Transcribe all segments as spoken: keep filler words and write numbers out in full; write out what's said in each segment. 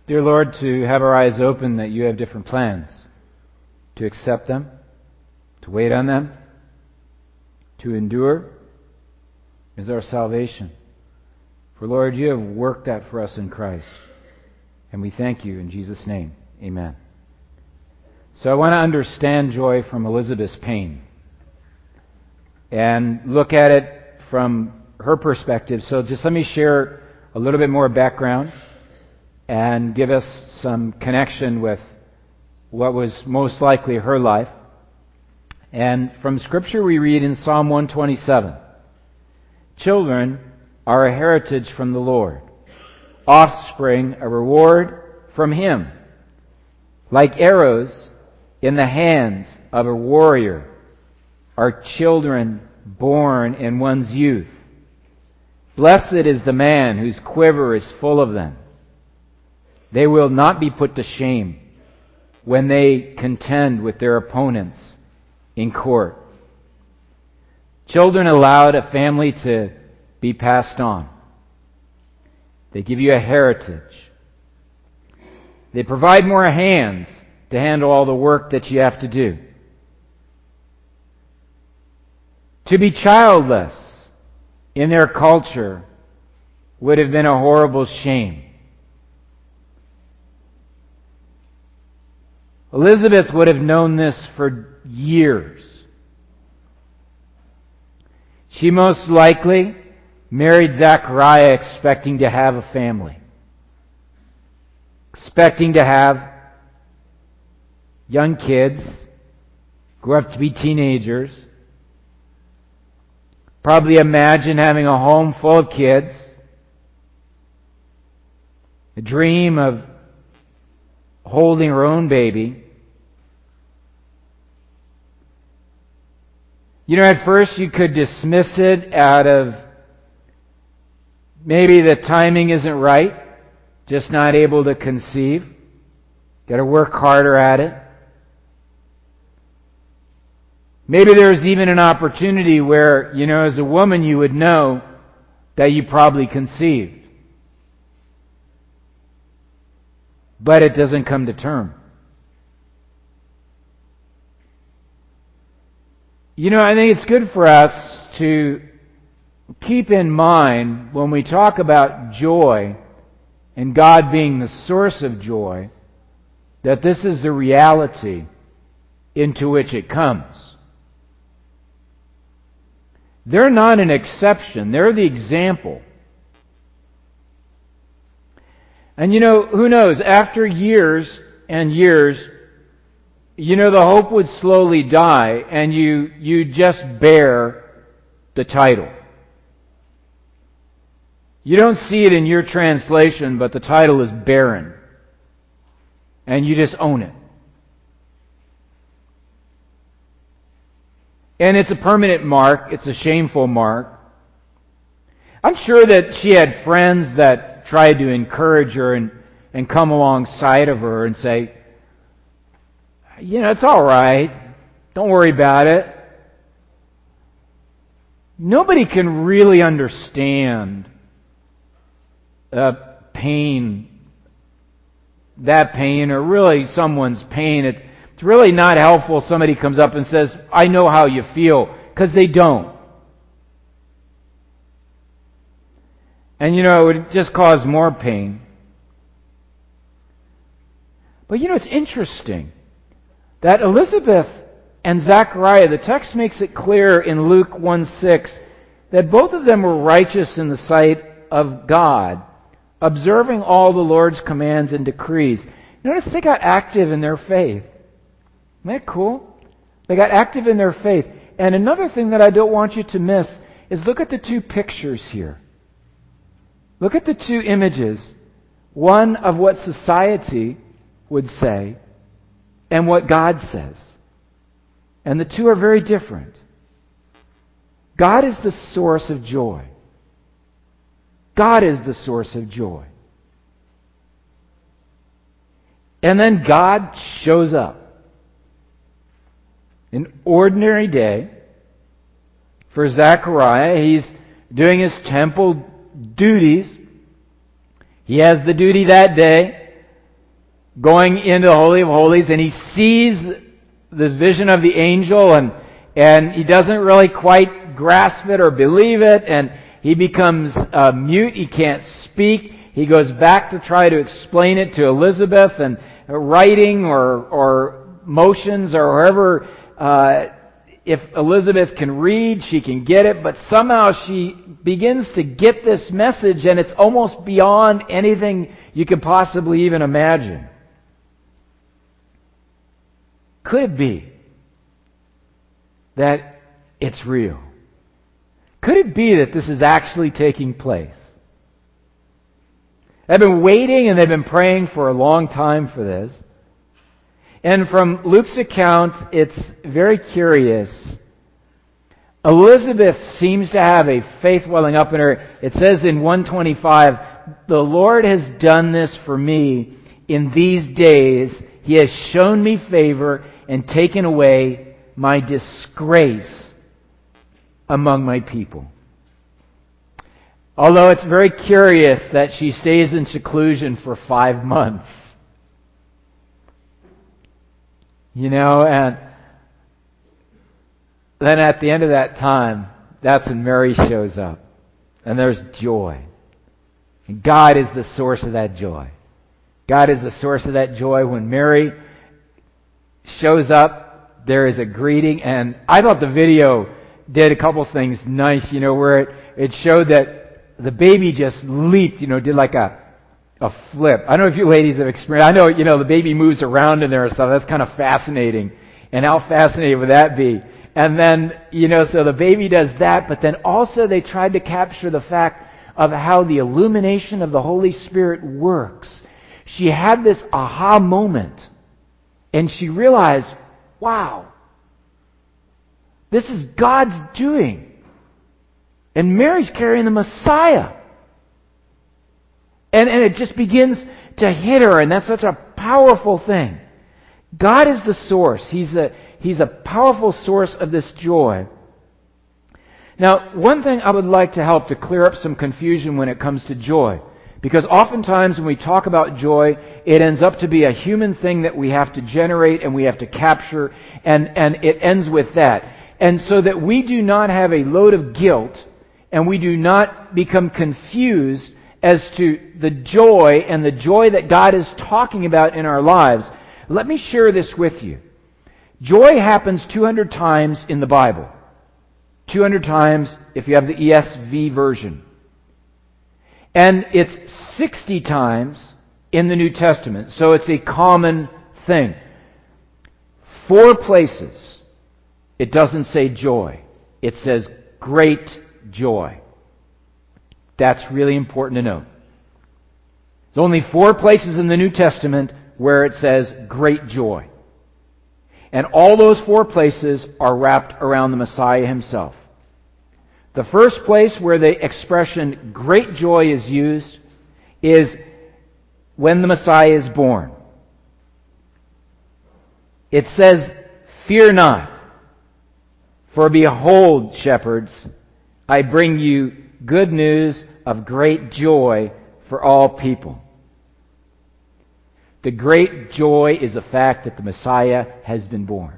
Dear Lord, to have our eyes open that you have different plans, to accept them, to wait on them, to endure is our salvation. For Lord, you have worked that for us in Christ. And we thank you in Jesus' name. Amen. So I want to understand joy from Elizabeth's pain and look at it from her perspective. So just let me share a little bit more background and give us some connection with what was most likely her life. And from Scripture we read in Psalm one twenty-seven, children are a heritage from the Lord, offspring a reward from Him. Like arrows in the hands of a warrior are children born in one's youth. Blessed is the man whose quiver is full of them. They will not be put to shame when they contend with their opponents in court. Children allowed a family to be passed on. They give you a heritage. They provide more hands to handle all the work that you have to do. To be childless in their culture would have been a horrible shame. Elizabeth would have known this for years. She most likely married Zachariah expecting to have a family, expecting to have young kids, grow up to be teenagers, probably imagine having a home full of kids, a dream of holding her own baby. You know, at first you could dismiss it out of maybe the timing isn't right, just not able to conceive. Got to work harder at it. Maybe there's even an opportunity where, you know, as a woman you would know that you probably conceived. But it doesn't come to term. You know, I think it's good for us to keep in mind when we talk about joy and God being the source of joy, that this is the reality into which it comes. They're not an exception. They're the example. And you know, who knows, after years and years, you know, the hope would slowly die and you, you just bear the title. You don't see it in your translation, but the title is barren. And you just own it. And it's a permanent mark. It's a shameful mark. I'm sure that she had friends that tried to encourage her and, and come alongside of her and say, you know, it's all right. Don't worry about it. Nobody can really understand uh, pain, that pain, or really someone's pain. It's, it's really not helpful if somebody comes up and says, I know how you feel, because they don't. And you know, it would just cause more pain. But you know, it's interesting that Elizabeth and Zachariah, the text makes it clear in Luke one six that both of them were righteous in the sight of God, observing all the Lord's commands and decrees. Notice they got active in their faith. Isn't that cool? They got active in their faith. And another thing that I don't want you to miss is look at the two pictures here. Look at the two images. One of what society would say and what God says. And the two are very different. God is the source of joy. God is the source of joy. And then God shows up. An ordinary day for Zechariah. He's doing his temple duties. He has the duty that day going into the Holy of Holies, and he sees the vision of the angel, and and he doesn't really quite grasp it or believe it, and he becomes uh, mute. He can't speak. He goes back to try to explain it to Elizabeth, and writing or or motions or wherever. Uh, if Elizabeth can read, she can get it, but somehow she begins to get this message, and it's almost beyond anything you could possibly even imagine. Could it be that it's real? Could it be that this is actually taking place? They've been waiting and they've been praying for a long time for this. And from Luke's account, it's very curious. Elizabeth seems to have a faith welling up in her. It says in one twenty-five, "The Lord has done this for me in these days. He has shown me favor and taken away my disgrace among my people." Although it's very curious that she stays in seclusion for five months. You know, and then at the end of that time, that's when Mary shows up. And there's joy. And God is the source of that joy. God is the source of that joy. When Mary shows up, there is a greeting. And I thought the video did a couple things nice, you know, where it, it showed that the baby just leaped, you know, did like a a flip. I don't know if you ladies have experienced, I know, you know, the baby moves around in there and stuff. That's kind of fascinating. And how fascinating would that be? And then, you know, so the baby does that, but then also they tried to capture the fact of how the illumination of the Holy Spirit works. She had this aha moment, and she realized, wow, this is God's doing. And Mary's carrying the Messiah. And, and it just begins to hit her, and that's such a powerful thing. God is the source. He's a, he's a powerful source of this joy. Now, one thing I would like to help to clear up some confusion when it comes to joy. Because oftentimes when we talk about joy, it ends up to be a human thing that we have to generate and we have to capture, and, and it ends with that. And so that we do not have a load of guilt, and we do not become confused as to the joy and the joy that God is talking about in our lives. Let me share this with you. Joy happens two hundred times in the Bible. two hundred times if you have the E S V version. And it's sixty times in the New Testament. So it's a common thing. Four places it doesn't say joy. It says great joy. That's really important to know. There's only four places in the New Testament where it says great joy. And all those four places are wrapped around the Messiah himself. The first place where the expression great joy is used is when the Messiah is born. It says, "Fear not, for behold, shepherds, I bring you good news of great joy for all people." The great joy is the fact that the Messiah has been born.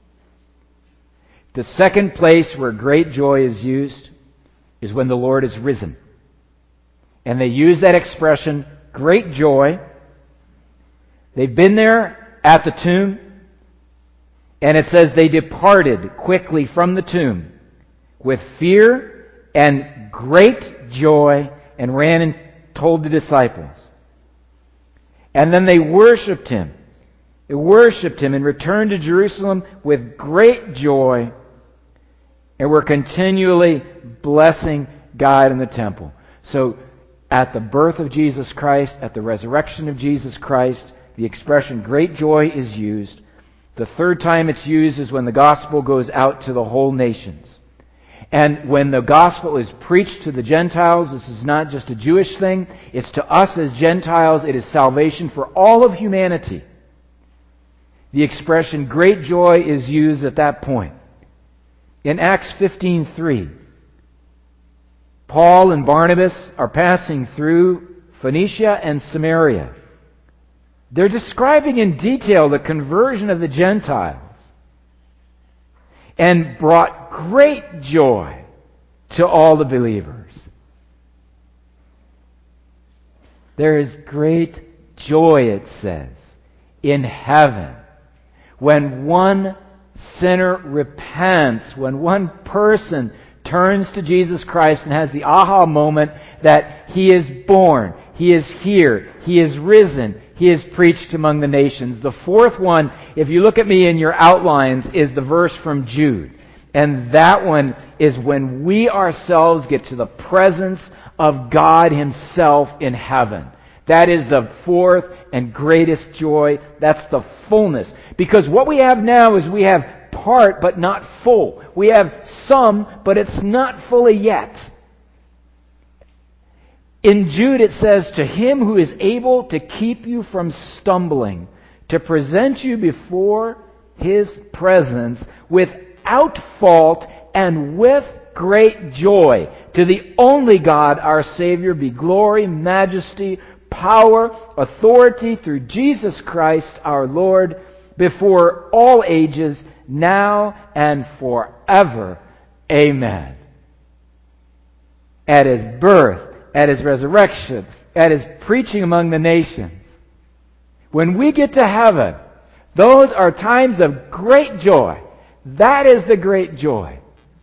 The second place where great joy is used is when the Lord is risen. And they use that expression, great joy. They've been there at the tomb, and it says they departed quickly from the tomb with fear and great joy and ran and told the disciples. And then they worshipped Him. They worshipped Him and returned to Jerusalem with great joy, and were continually blessing God in the temple. So, at the birth of Jesus Christ, at the resurrection of Jesus Christ, the expression great joy is used. The third time it's used is when the gospel goes out to the whole nations. And when the gospel is preached to the Gentiles, this is not just a Jewish thing, it's to us as Gentiles, it is salvation for all of humanity. The expression great joy is used at that point. In Acts fifteen three, Paul and Barnabas are passing through Phoenicia and Samaria. They're describing in detail the conversion of the Gentiles and brought great joy to all the believers. There is great joy, it says, in heaven when one sinner repents, when one person turns to Jesus Christ and has the aha moment that He is born, He is here, He is risen, He is preached among the nations. The fourth one, if you look at me in your outlines, is the verse from Jude. And that one is when we ourselves get to the presence of God Himself in heaven. That is the fourth and greatest joy. That's the fullness. Because what we have now is we have part but not full. We have some, but it's not fully yet. In Jude it says, to Him who is able to keep you from stumbling, to present you before His presence without fault and with great joy. To the only God, our Savior, be glory, majesty, power, authority through Jesus Christ our Lord, before all ages, now and forever. Amen. At His birth, at His resurrection, at His preaching among the nations. When we get to heaven, those are times of great joy. That is the great joy.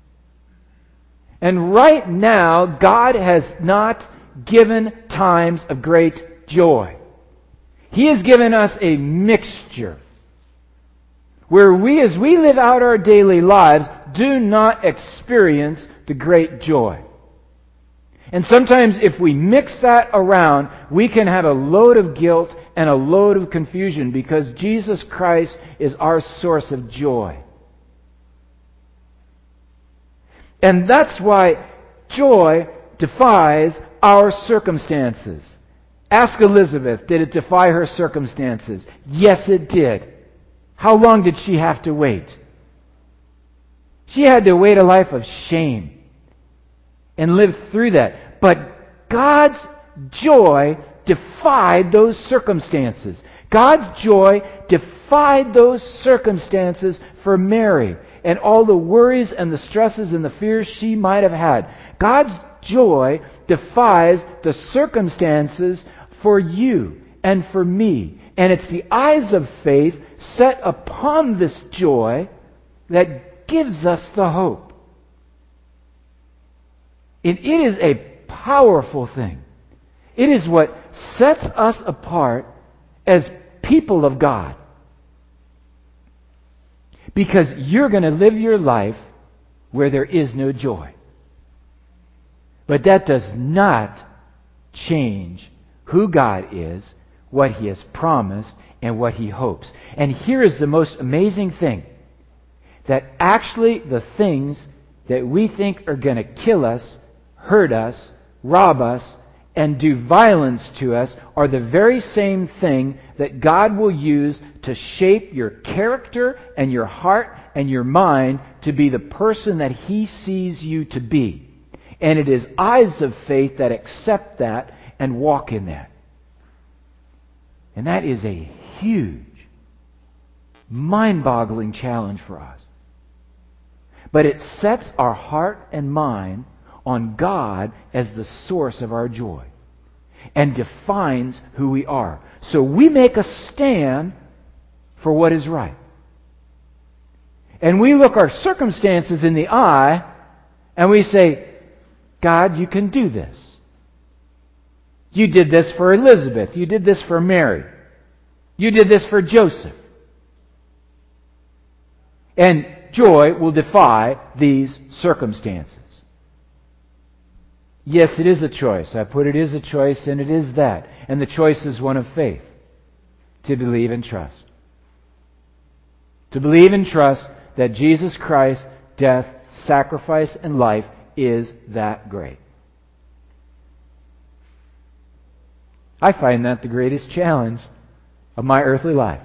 And right now, God has not given times of great joy. He has given us a mixture where we, as we live out our daily lives, do not experience the great joy. And sometimes if we mix that around, we can have a load of guilt and a load of confusion because Jesus Christ is our source of joy. And that's why joy defies our circumstances. Ask Elizabeth, did it defy her circumstances? Yes, it did. How long did she have to wait? She had to wait a life of shame and live through that. But God's joy defied those circumstances. God's joy defied those circumstances for Mary and all the worries and the stresses and the fears she might have had. God's joy defies the circumstances for you and for me. And it's the eyes of faith set upon this joy that gives us the hope. And it is a powerful thing. It is what sets us apart as people of God. Because you're going to live your life where there is no joy. But that does not change who God is, what He has promised, and what He hopes. And here is the most amazing thing. That actually the things that we think are going to kill us, hurt us, rob us, and do violence to us are the very same thing that God will use to shape your character and your heart and your mind to be the person that He sees you to be. And it is eyes of faith that accept that and walk in that. And that is a huge, mind-boggling challenge for us. But it sets our heart and mind on God as the source of our joy and defines who we are. So we make a stand for what is right. And we look our circumstances in the eye and we say, God, you can do this. You did this for Elizabeth. You did this for Mary. You did this for Joseph. And joy will defy these circumstances. Yes, it is a choice. I put it is a choice, and it is that. And the choice is one of faith. To believe and trust. To believe and trust that Jesus Christ's death, sacrifice, and life is that great. I find that the greatest challenge of my earthly life.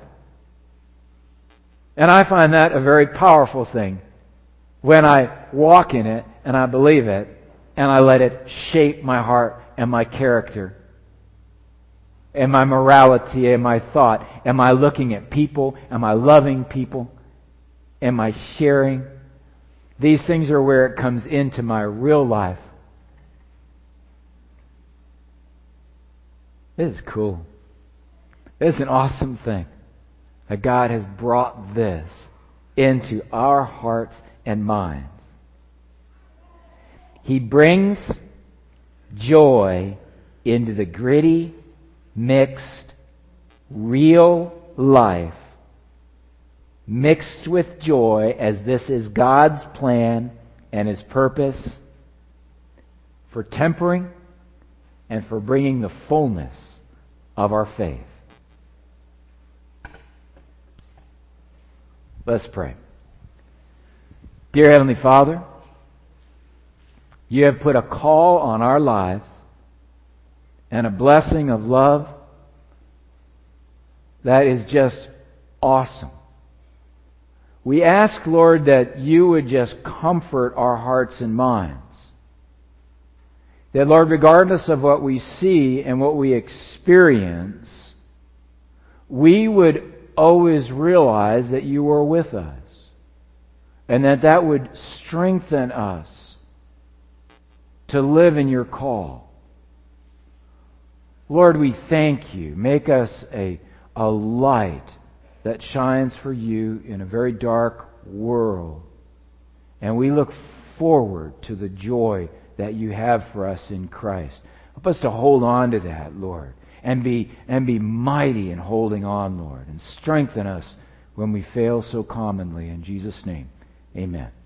And I find that a very powerful thing when I walk in it and I believe it and I let it shape my heart and my character. in my morality, in my thought? Am I looking at people? Am I loving people? Am I sharing? These things are where it comes into my real life. This is cool. This is an awesome thing that God has brought this into our hearts and minds. He brings joy into the gritty, mixed, real life, mixed with joy, as this is God's plan and His purpose for tempering and for bringing the fullness of our faith. Let's pray. Dear Heavenly Father, You have put a call on our lives and a blessing of love that is just awesome. We ask, Lord, that You would just comfort our hearts and minds. That, Lord, regardless of what we see and what we experience, we would always realize that You are with us. And that that would strengthen us to live in Your call. Lord, we thank You. Make us a, a light that shines for You in a very dark world. And we look forward to the joy that You have for us in Christ. Help us to hold on to that, Lord, and be and be mighty in holding on, Lord, and strengthen us when we fail so commonly. In Jesus' name, amen.